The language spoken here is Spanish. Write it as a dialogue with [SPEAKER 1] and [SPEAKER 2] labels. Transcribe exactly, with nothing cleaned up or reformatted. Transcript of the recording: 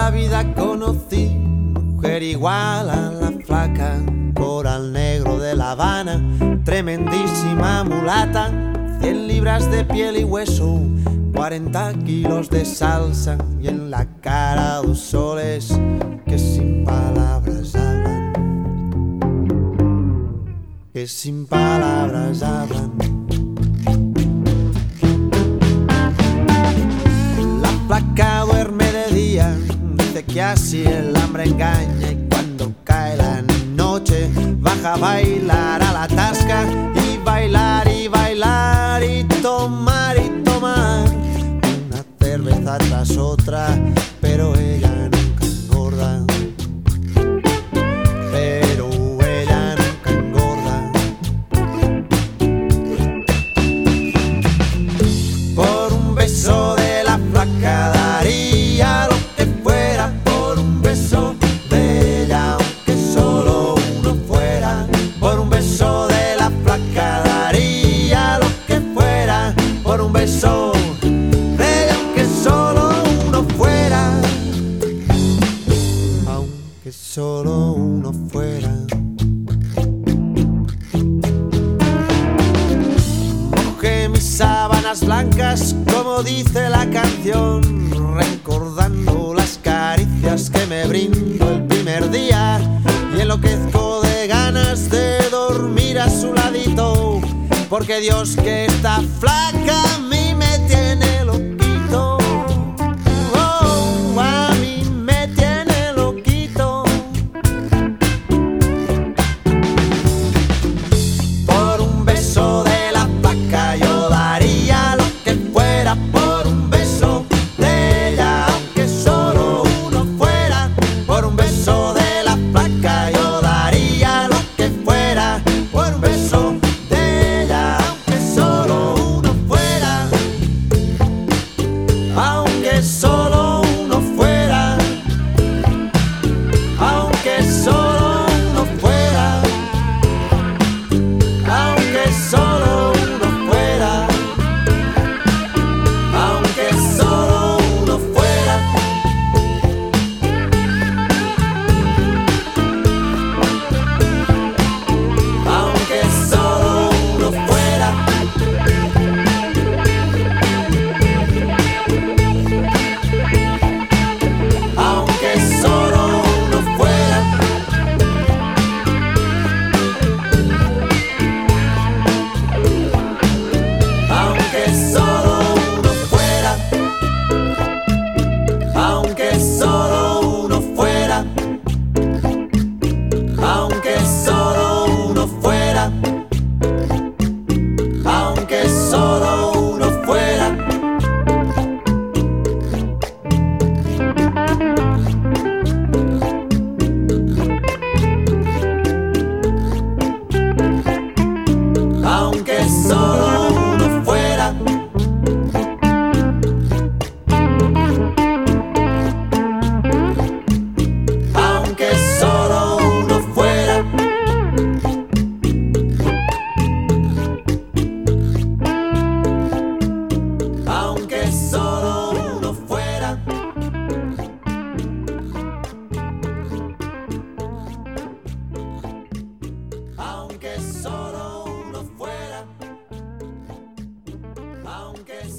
[SPEAKER 1] la vida conocí mujer igual a la flaca, coral negro de La Habana, tremendísima mulata, cien libras de piel y hueso, cuarenta kilos de salsa y en la cara dos soles que sin palabras hablan, que sin palabras hablan. La flaca duerme de día, dice que así el hambre engaña, y cuando cae la noche baja a bailar a la tasca, y bailar y bailar y tomar y tomar una cerveza tras otra, pero ella nunca engorda, pero ella nunca engorda. Por un beso de la flaca daría lo que fuera, por un beso de ella aunque solo uno fuera, por un beso de la flaca daría lo que fuera, por un beso de ella aunque solo uno fuera, aunque solo uno fuera. Mojé mis sábanas blancas como dice la canción, recordando las caricias que me brindó el primer día, y enloquezco de ganas de dormir a su ladito, porque Dios que está flaca a mí me tiene loquito. Oh, a mí me tiene loquito. Por un beso de la flaca yo daría lo que fuera, por un beso de ella aunque solo uno fuera, por un beso de la flaca yo daría lo que fuera, por un beso de ella aunque solo uno fuera, aunque solo uno fuera, aunque solo uno fuera, aunque solo uno fuera, aunque solo uno fuera. Aunque solo uno fuera, aunque solo uno fuera, aunque solo uno fuera, aunque solo uno fuera, aunque solo uno fuera, aunque solo uno fuera. Aunque solo uno fuera, aunque solo uno fuera, aunque solo uno fuera, aunque solo uno fuera, aunque